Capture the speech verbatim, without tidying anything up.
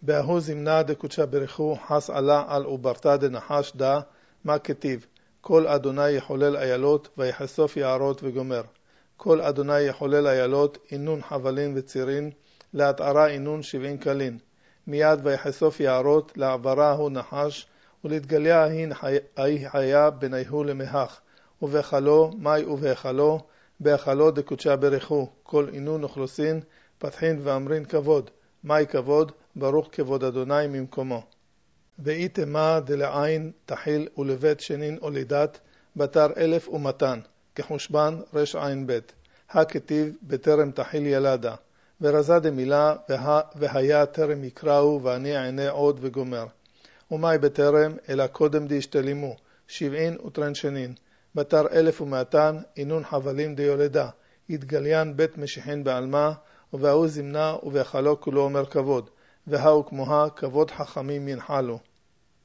בהוא זמנה דקודשה ברכו חס עלה על עוברתה דנחש דה מה כתיב כל אדוני יחולל איילות ויחשוף יערות וגומר כל אדוני יחולל איילות אינון חבלין וצירין להתערה אינון שבעין קלין מיד ויחשוף יערות לעברה הוא נחש ולהתגליה היא חיה בניהו למהך ובחלו מי ובחלו בהחלו דקודשה ברכו כל אינון אוכלוסין פתחין ואמרין כבוד מי כבוד ברוך כבוד אדוני ממקומו ואיתמה דלעין תחיל ולבית שנין הולידת בתר אלף ומתן כחושבן רש עין בית הכתיב בטרם תחיל ילדה ורזה דמילה וה, והיה טרם יקראו ואני עיני עוד וגומר ומי בטרם אלא קודם דישתלימו שבעין וטרן שנין בתר אלף ומאתן אינון חבלים דיולדה יתגליין בית משיחין בעלמה ובהוא זמנה ובחלו כולו אומר כבוד והוא כמוה כבוד חכמים ינחלו